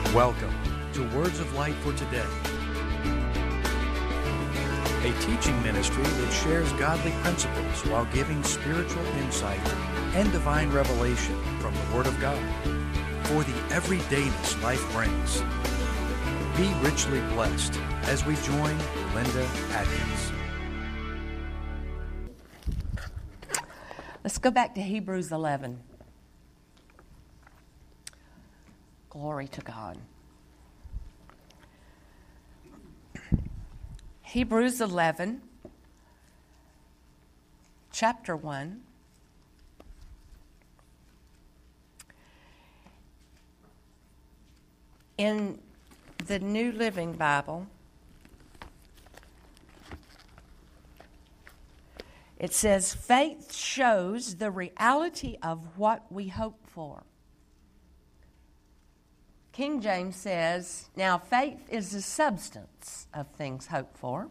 Welcome to Words of Light for Today, a teaching ministry that shares godly principles while giving spiritual insight and divine revelation from the Word of God for the everydayness life brings. Be richly blessed as we join Linda Atkins. Let's go back to Hebrews 11. Glory to God. Hebrews 11, chapter 1. In the New Living Bible, it says, faith shows the reality of what we hope for. King James says, now faith is the substance of things hoped for.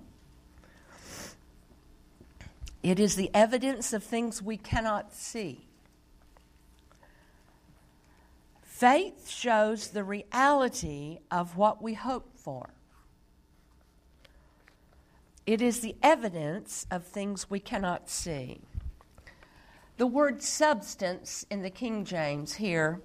It is the evidence of things we cannot see. Faith shows the reality of what we hope for. It is the evidence of things we cannot see. The word substance in the King James here,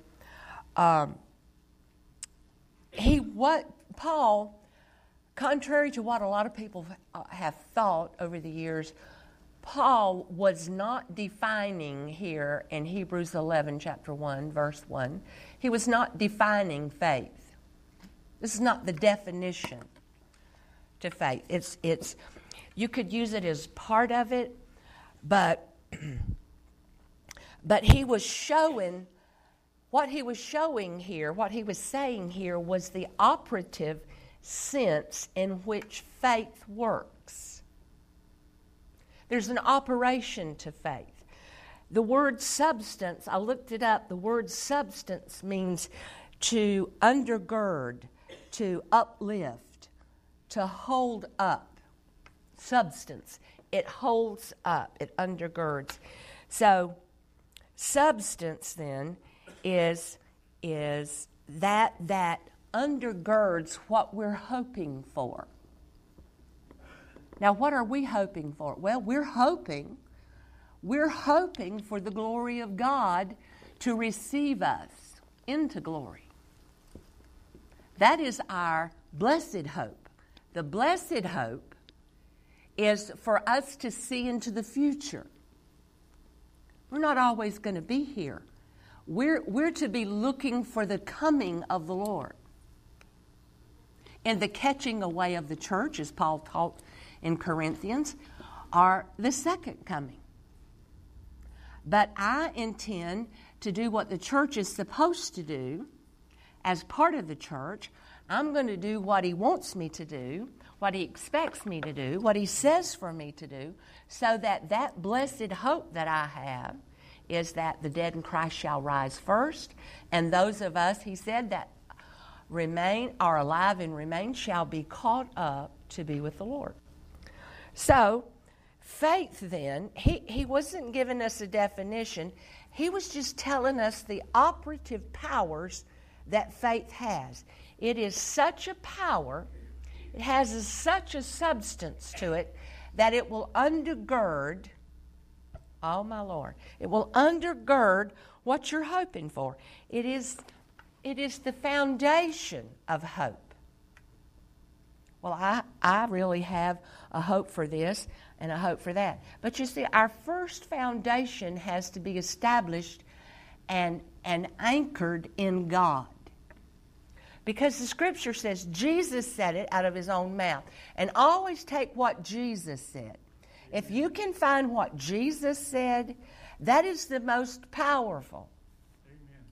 Paul, contrary to what a lot of people have thought over the years, Paul was not defining here in Hebrews 11, chapter 1, verse 1. He was not defining faith. This is not the definition to faith. It's you could use it as part of it, but he was showing. What he was showing here, what he was saying here, was the operative sense in which faith works. There's an operation to faith. The word substance, I looked it up, the word substance means to undergird, to uplift, to hold up. Substance. It holds up, it undergirds. So, substance then is that undergirds what we're hoping for. Now, what are we hoping for? Well, we're hoping for the glory of God to receive us into glory. That is our blessed hope. The blessed hope is for us to see into the future. We're not always going to be here. We're to be looking for the coming of the Lord. And the catching away of the church, as Paul taught in Corinthians, are the second coming. But I intend to do what the church is supposed to do as part of the church. I'm going to do what he wants me to do, what he expects me to do, what he says for me to do, so that blessed hope that I have is that the dead in Christ shall rise first, and those of us, he said, that are alive and remain shall be caught up to be with the Lord. So, faith then, he wasn't giving us a definition. He was just telling us the operative powers that faith has. It is such a power, it has such a substance to it, that it will undergird, oh my Lord, it will undergird what you're hoping for. It is the foundation of hope. Well, I really have a hope for this and a hope for that. But you see, our first foundation has to be established and anchored in God. Because the Scripture says, Jesus said it out of his own mouth. And always take what Jesus said. If you can find what Jesus said, that is the most powerful. Amen.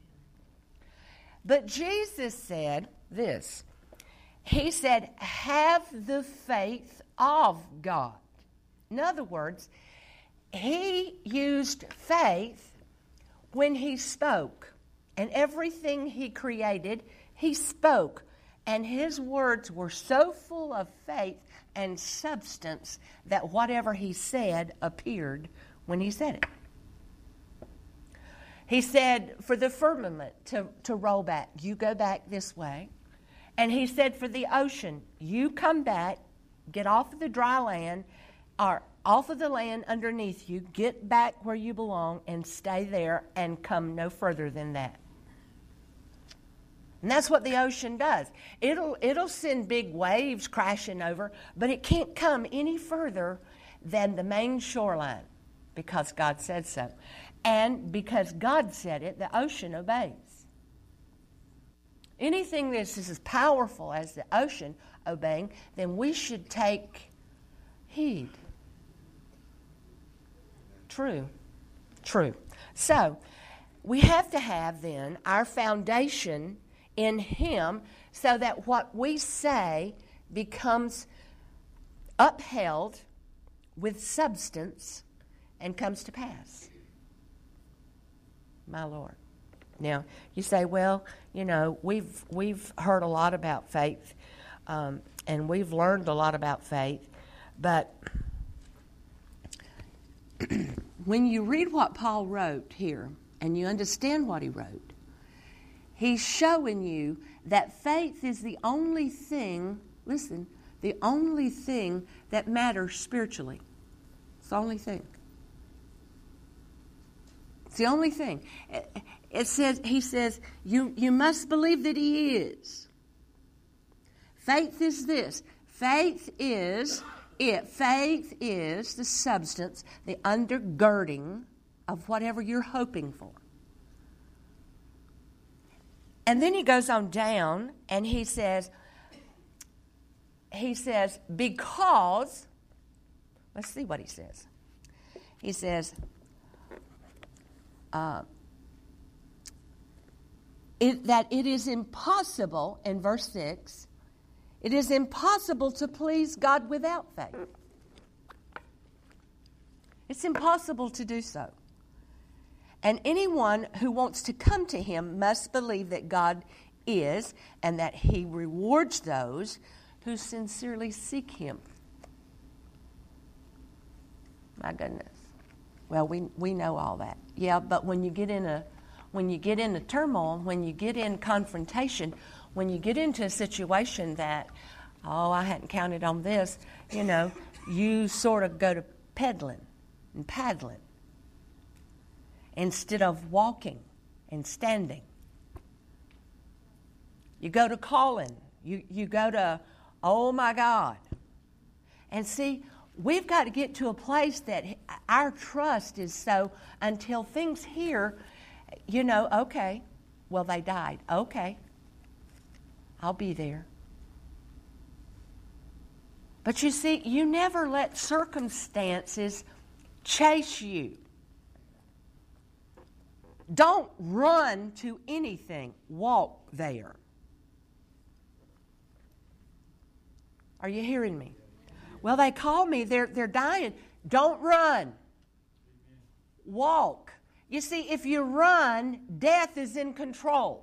But Jesus said this. He said, have the faith of God. In other words, he used faith when he spoke. And everything he created, he spoke. And his words were so full of faith and substance that whatever he said appeared when he said it. He said for the firmament to roll back, you go back this way. And he said for the ocean, you come back, get off of the dry land, or off of the land underneath you, get back where you belong and stay there and come no further than that. And that's what the ocean does. It'll send big waves crashing over, but it can't come any further than the main shoreline because God said so. And because God said it, the ocean obeys. Anything that's as powerful as the ocean obeying, then we should take heed. True. So, we have to have then our foundation in Him so that what we say becomes upheld with substance and comes to pass. My Lord. Now, you say, well, you know, we've heard a lot about faith, and we've learned a lot about faith, but when you read what Paul wrote here, and you understand what he wrote, he's showing you that faith is the only thing, listen, the only thing that matters spiritually. It's the only thing. It's the only thing. It says, he says, you must believe that He is. Faith is this. Faith is it. Faith is the substance, the undergirding of whatever you're hoping for. And then he goes on down and he says, because, let's see what he says. He says, that it is impossible, in verse 6, it is impossible to please God without faith. It's impossible to do so. And anyone who wants to come to Him must believe that God is and that He rewards those who sincerely seek Him. My goodness. Well, we know all that. Yeah, but when you get in a turmoil, when you get in confrontation, when you get into a situation that, I hadn't counted on this, you know, you sort of go to peddling and paddling instead of walking and standing. You go to calling. You go to, oh my God. And see, we've got to get to a place that our trust is so, until things here, you know, okay, well, they died. Okay, I'll be there. But you see, you never let circumstances chase you. Don't run to anything. Walk there. Are you hearing me? Well, they call me. They're dying. Don't run. Walk. You see, if you run, death is in control.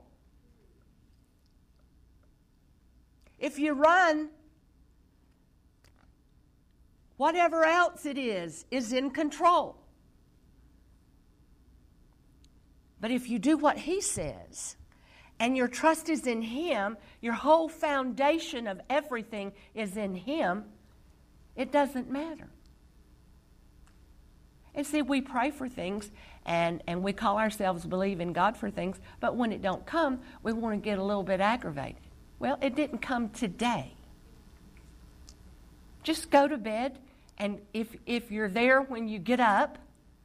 If you run, whatever else it is in control. But if you do what He says, and your trust is in Him, your whole foundation of everything is in Him, it doesn't matter. And see, we pray for things, and we call ourselves believing God for things, but when it don't come, we want to get a little bit aggravated. Well, it didn't come today. Just go to bed, and if you're there when you get up,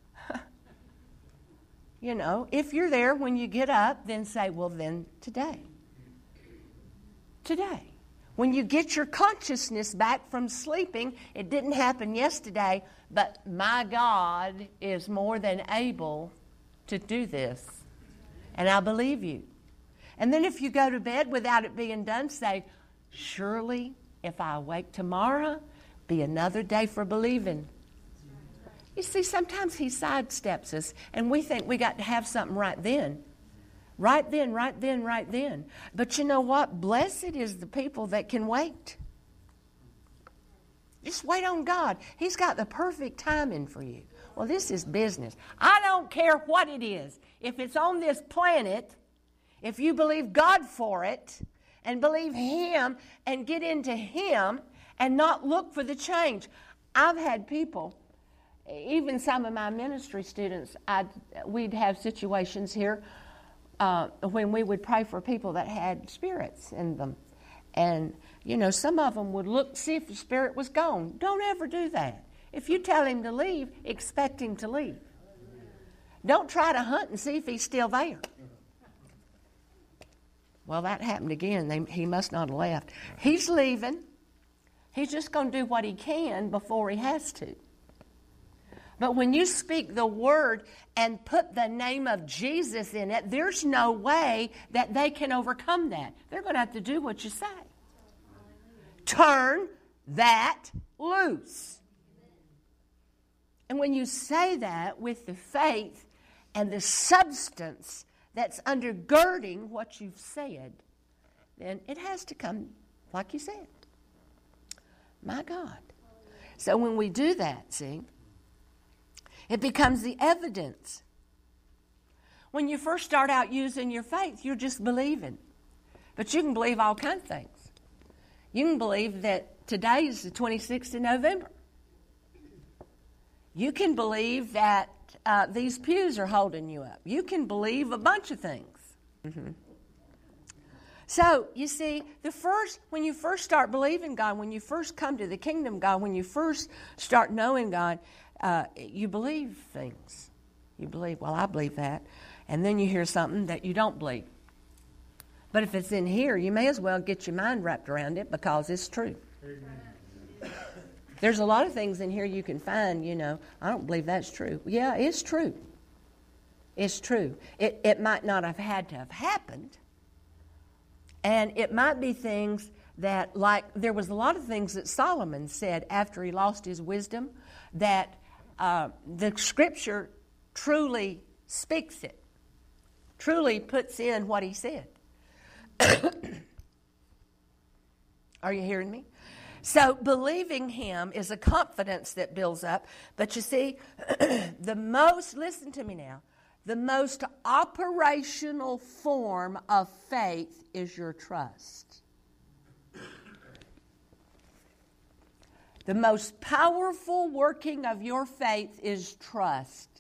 you know, if you're there when you get up, then say, well, then today. Today. When you get your consciousness back from sleeping, it didn't happen yesterday, but my God is more than able to do this. And I believe you. And then if you go to bed without it being done, say, surely if I awake tomorrow, be another day for believing. You see, sometimes He sidesteps us, and we think we got to have something right then. Right then. But you know what? Blessed is the people that can wait. Just wait on God. He's got the perfect timing for you. Well, this is business. I don't care what it is. If it's on this planet, if you believe God for it and believe Him and get into Him and not look for the change. I've had people, even some of my ministry students, we'd have situations here when we would pray for people that had spirits in them. And, some of them would look, see if the spirit was gone. Don't ever do that. If you tell him to leave, expect him to leave. Don't try to hunt and see if he's still there. Well, that happened again. He must not have left. He's leaving. He's just going to do what he can before he has to. But when you speak the word and put the name of Jesus in it, there's no way that they can overcome that. They're going to have to do what you say. Turn that loose. And when you say that with the faith and the substance that's undergirding what you've said, then it has to come like you said. My God. So when we do that, see, it becomes the evidence. When you first start out using your faith, you're just believing. But you can believe all kinds of things. You can believe that today is the 26th of November. You can believe that these pews are holding you up. You can believe a bunch of things. Mm-hmm. So, you see, when you first start believing God, when you first come to the kingdom of God, when you first start knowing God, you believe things. You believe, well, I believe that. And then you hear something that you don't believe. But if it's in here, you may as well get your mind wrapped around it because it's true. Amen. There's a lot of things in here you can find, I don't believe that's true. Yeah, it's true. It's true. It might not have had to have happened. And it might be things that, like, there was a lot of things that Solomon said after he lost his wisdom that the Scripture truly speaks it, truly puts in what he said. Are you hearing me? So believing him is a confidence that builds up. But you see, listen to me now, the most operational form of faith is your trust. The most powerful working of your faith is trust.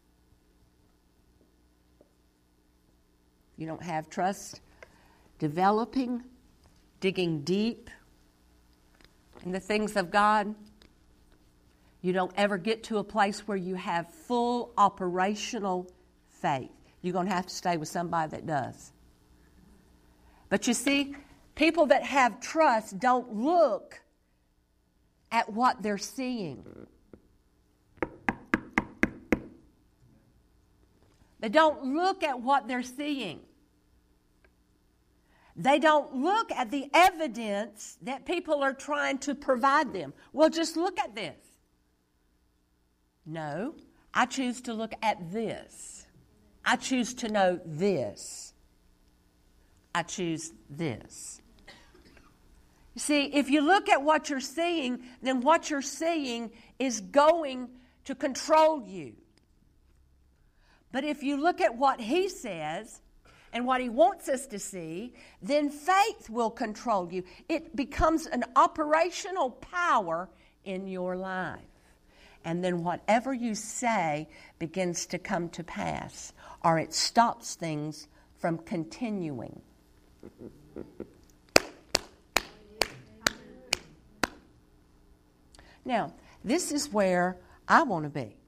You don't have trust developing, digging deep in the things of God. You don't ever get to a place where you have full operational faith. You're going to have to stay with somebody that does. But you see, people that have trust don't look at what they're seeing. They don't look at what they're seeing. They don't look at the evidence that people are trying to provide them. Well, just look at this. No, I choose to look at this. I choose to know this. I choose this. You see, if you look at what you're seeing, then what you're seeing is going to control you. But if you look at what he says and what he wants us to see, then faith will control you. It becomes an operational power in your life. And then whatever you say begins to come to pass, or it stops things from continuing. Now, this is where I want to be.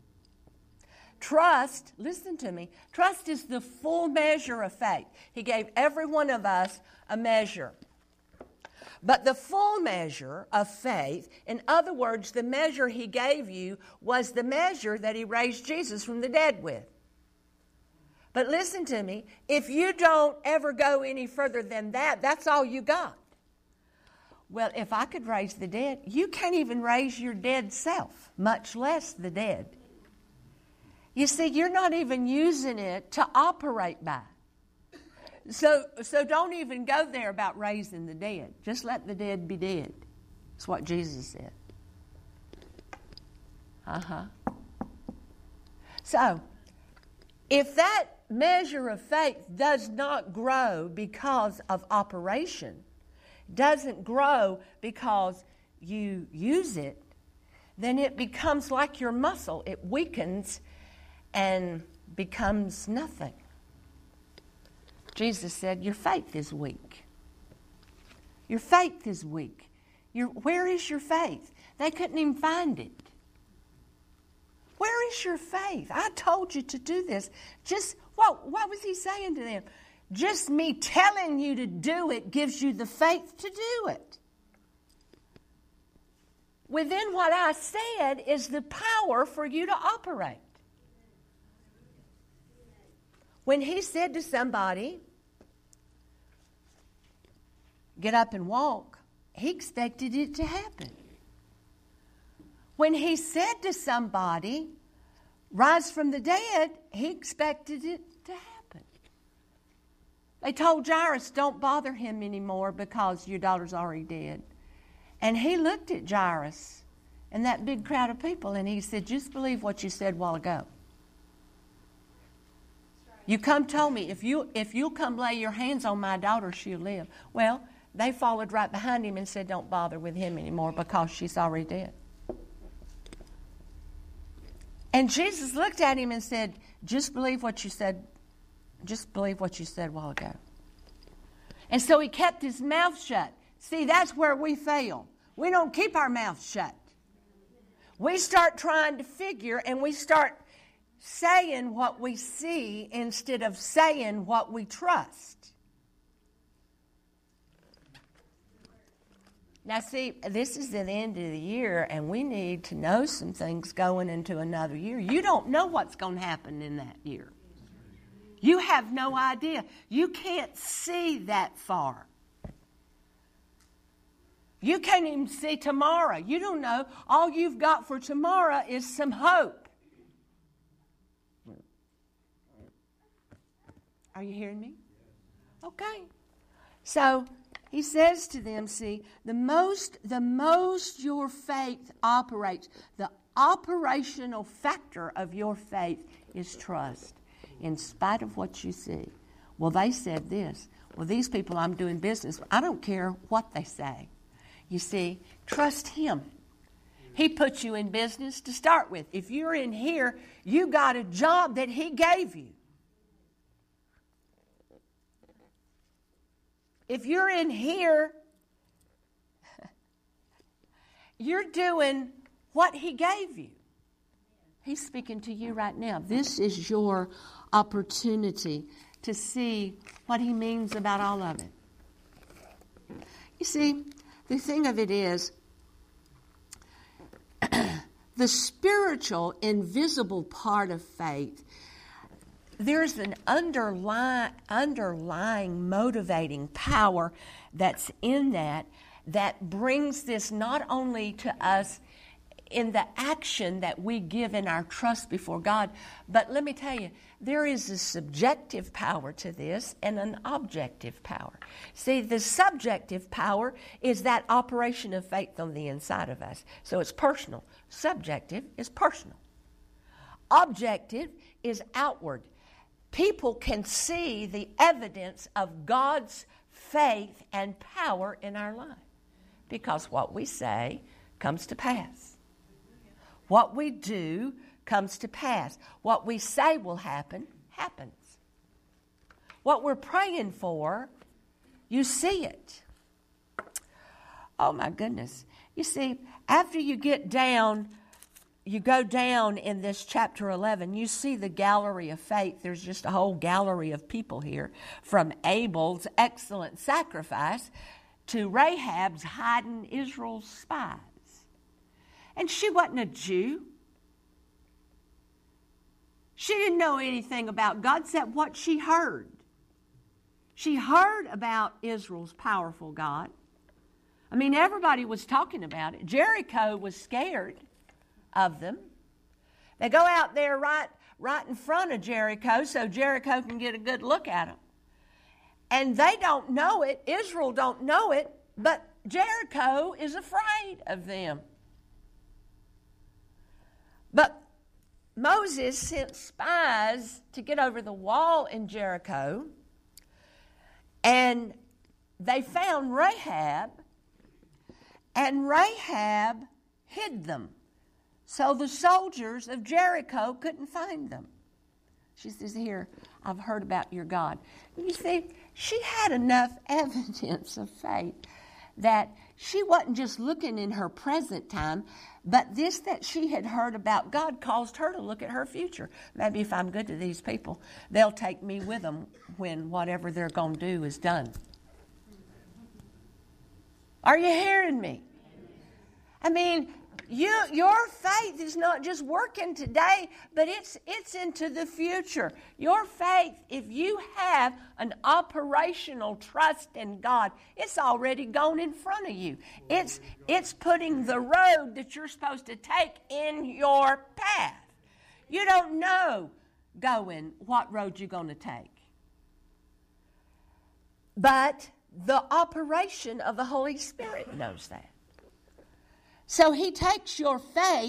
Trust, listen to me, trust is the full measure of faith. He gave every one of us a measure. But the full measure of faith, in other words, the measure he gave you was the measure that he raised Jesus from the dead with. But listen to me, if you don't ever go any further than that, that's all you got. Well, if I could raise the dead, you can't even raise your dead self, much less the dead. You see, you're not even using it to operate by. So don't even go there about raising the dead. Just let the dead be dead. That's what Jesus said. So, If that measure of faith does not grow because of operation, doesn't grow because you use it, then it becomes like your muscle. It weakens and becomes nothing. Jesus said, your faith is weak. Your faith is weak. Where is your faith? They couldn't even find it. Where is your faith? I told you to do this. What was he saying to them? Just me telling you to do it gives you the faith to do it. Within what I said is the power for you to operate. When he said to somebody, get up and walk, he expected it to happen. When he said to somebody, rise from the dead, he expected it to happen. They told Jairus, don't bother him anymore because your daughter's already dead. And he looked at Jairus and that big crowd of people and he said, just believe what you said a while ago. You told me, if you'll come lay your hands on my daughter, she'll live. Well, they followed right behind him and said, don't bother with him anymore because she's already dead. And Jesus looked at him and said, just believe what you said a while ago. And so he kept his mouth shut. See, that's where we fail. We don't keep our mouth shut. We start trying to figure and we start saying what we see instead of saying what we trust. Now, see, this is at the end of the year, and we need to know some things going into another year. You don't know what's going to happen in that year. You have no idea. You can't see that far. You can't even see tomorrow. You don't know. All you've got for tomorrow is some hope. Are you hearing me? Okay. So he says to them, see, the most your faith operates, the operational factor of your faith is trust, in spite of what you see. Well, they said this. Well, these people I'm doing business with, I don't care what they say. You see, trust him. He put you in business to start with. If you're in here, you got a job that he gave you. If you're in here, you're doing what he gave you. He's speaking to you right now. This is your opportunity to see what he means about all of it. You see, the thing of it is, the spiritual, invisible part of faith, there's an underlying motivating power that's in that brings this not only to us in the action that we give in our trust before God, but let me tell you, there is a subjective power to this and an objective power. See, the subjective power is that operation of faith on the inside of us. So it's personal. Subjective is personal. Objective is outward. People can see the evidence of God's faith and power in our life because what we say comes to pass. What we do comes to pass. What we say will happen, happens. What we're praying for, you see it. Oh my goodness. You see, after you get down, you go down in this chapter 11, you see the gallery of faith. There's just a whole gallery of people here, from Abel's excellent sacrifice to Rahab's hiding Israel's spies. And she wasn't a Jew. She didn't know anything about God except what she heard. She heard about Israel's powerful God. I mean, everybody was talking about it. Jericho was scared of them. They go out there right in front of Jericho so Jericho can get a good look at them. And they don't know it. Israel don't know it, but Jericho is afraid of them. But Moses sent spies to get over the wall in Jericho, and they found Rahab, and Rahab hid them. So the soldiers of Jericho couldn't find them. She says, here, I've heard about your God. You see, she had enough evidence of faith that she wasn't just looking in her present time, but this that she had heard about God caused her to look at her future. Maybe if I'm good to these people, they'll take me with them when whatever they're going to do is done. Are you hearing me? I mean, your faith is not just working today, but it's into the future. Your faith, if you have an operational trust in God, it's already gone in front of you. It's putting the road that you're supposed to take in your path. You don't know going what road you're going to take. But the operation of the Holy Spirit knows that. So he takes your faith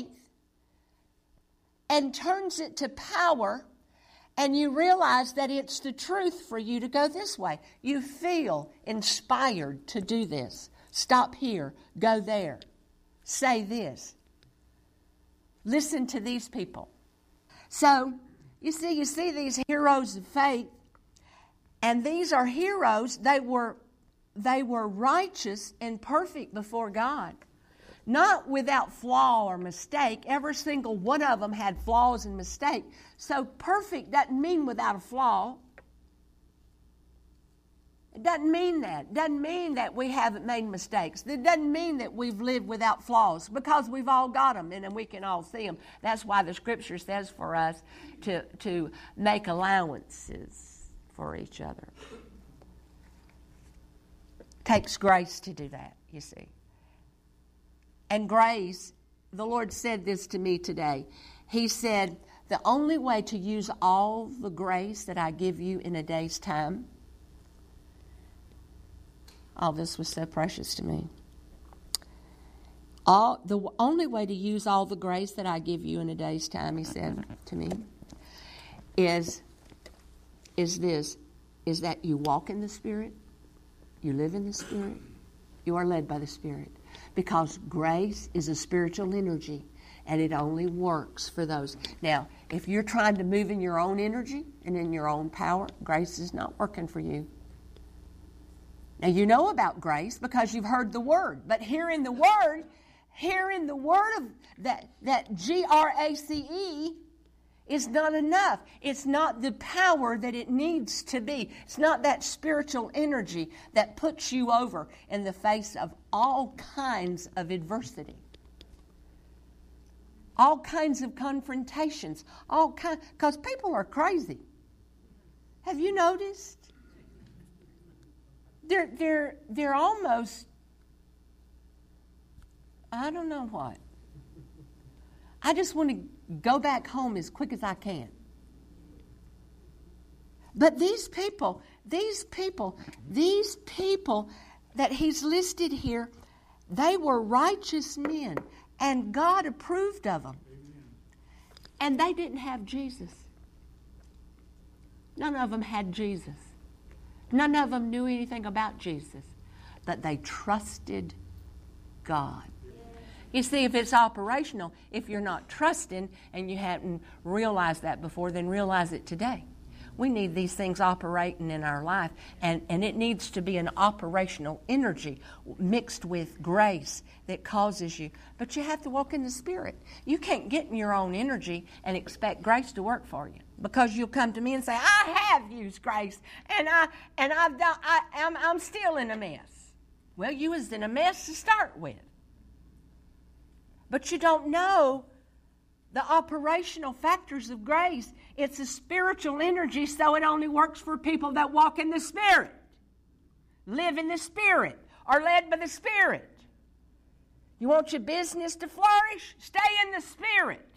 and turns it to power, and you realize that it's the truth for you to go this way. You feel inspired to do this. Stop here. Go there. Say this. Listen to these people. So, you see these heroes of faith, and these are heroes. They were righteous and perfect before God. Not without flaw or mistake. Every single one of them had flaws and mistakes. So perfect doesn't mean without a flaw. It doesn't mean that. It doesn't mean that we haven't made mistakes. It doesn't mean that we've lived without flaws, because we've all got them and we can all see them. That's why the Scripture says for us to make allowances for each other. It takes grace to do that, you see. And grace, the Lord said this to me today. He said, the only way to use all the grace that I give you in a day's time, all this was so precious to me. The only way to use all the grace that I give you in a day's time, he said to me, is that you walk in the Spirit, you live in the Spirit, you are led by the Spirit. Because grace is a spiritual energy, and it only works for those. Now, if you're trying to move in your own energy and in your own power, grace is not working for you. Now, you know about grace because you've heard the Word. But hearing the Word of that G-R-A-C-E is not enough. It's not the power that it needs to be. It's not that spiritual energy that puts you over in the face of all kinds of adversity. All kinds of confrontations. Because people are crazy. Have you noticed? They're almost, I don't know what. I just want to go back home as quick as I can. But these people that he's listed here, they were righteous men, and God approved of them. And they didn't have Jesus. None of them had Jesus. None of them knew anything about Jesus. But they trusted God. You see, if it's operational, if you're not trusting and you hadn't realized that before, then realize it today. We need these things operating in our life, and it needs to be an operational energy mixed with grace that causes you. But you have to walk in the Spirit. You can't get in your own energy and expect grace to work for you, because you'll come to me and say, I have used grace, and I'm still in a mess. Well, you was in a mess to start with. But you don't know the operational factors of grace. It's a spiritual energy, so it only works for people that walk in the Spirit, live in the Spirit, are led by the Spirit. You want your business to flourish? Stay in the Spirit.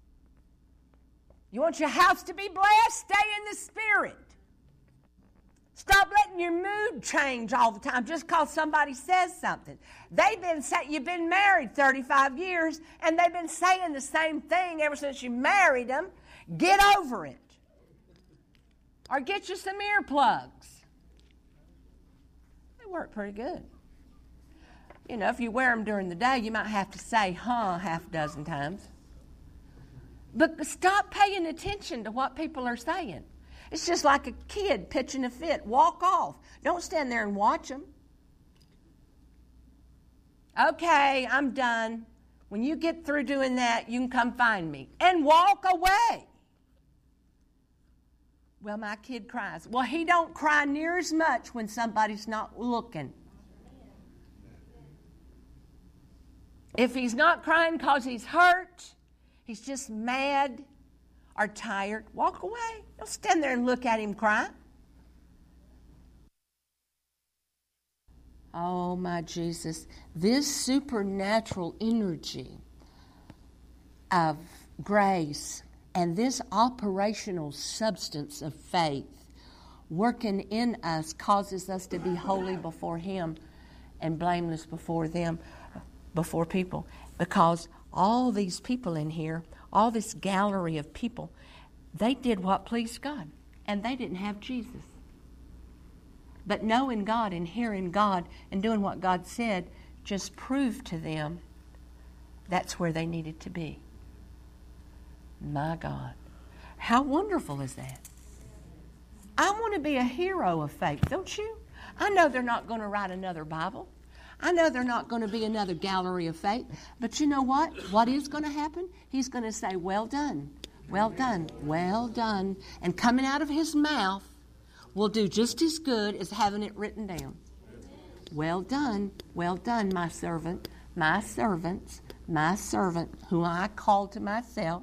You want your house to be blessed? Stay in the Spirit. Stop letting your mood change all the time just because somebody says something. You've been married 35 years, and they've been saying the same thing ever since you married them. Get over it. Or get you some earplugs. They work pretty good. You know, if you wear them during the day, you might have to say, half a dozen times. But stop paying attention to what people are saying. It's just like a kid pitching a fit. Walk off. Don't stand there and watch them. Okay, I'm done. When you get through doing that, you can come find me. And walk away. Well, my kid cries. Well, he don't cry near as much when somebody's not looking. If he's not crying because he's hurt, he's just mad or tired, walk away. Don't stand there and look at him cry. Oh, my Jesus. This supernatural energy of grace and this operational substance of faith working in us causes us to be holy before Him and blameless before them, before people. Because all these people in here, all this gallery of people, they did what pleased God. And they didn't have Jesus. But knowing God and hearing God and doing what God said just proved to them that's where they needed to be. My God. How wonderful is that? I want to be a hero of faith, don't you? I know they're not going to write another Bible. I know they're not going to be another gallery of faith. But you know what? What is going to happen? He's going to say, well done, well done, well done. And coming out of His mouth will do just as good as having it written down. Well done, my servant, my servants, my servant, whom I called to myself.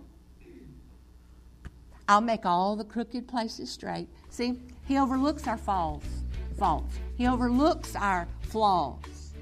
I'll make all the crooked places straight. See, He overlooks our faults. He overlooks our flaws.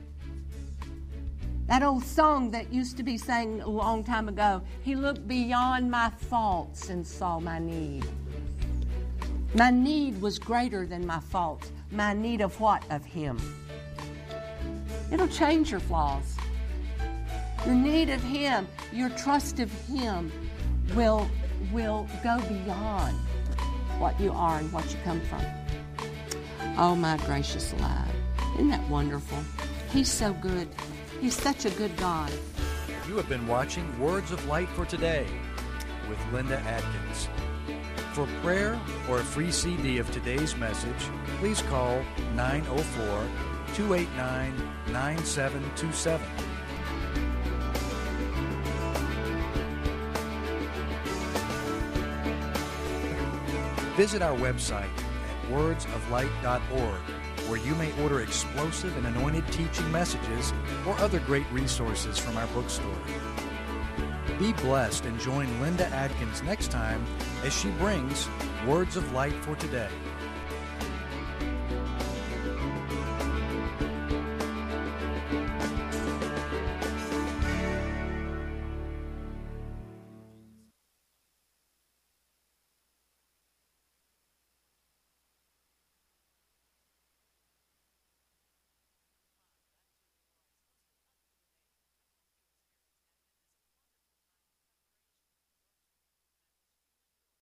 That old song that used to be sang a long time ago, He looked beyond my faults and saw my need. My need was greater than my faults. My need of what? Of Him. It'll change your flaws. Your need of Him, your trust of Him will go beyond what you are and what you come from. Oh, my gracious alive. Isn't that wonderful? He's so good. He's such a good God. You have been watching Words of Light for Today with Linda Atkins. For prayer or a free CD of today's message, please call 904-289-9727. Visit our website at wordsoflight.org, where you may order explosive and anointed teaching messages or other great resources from our bookstore. Be blessed and join Linda Atkins next time as she brings Words of Light for Today.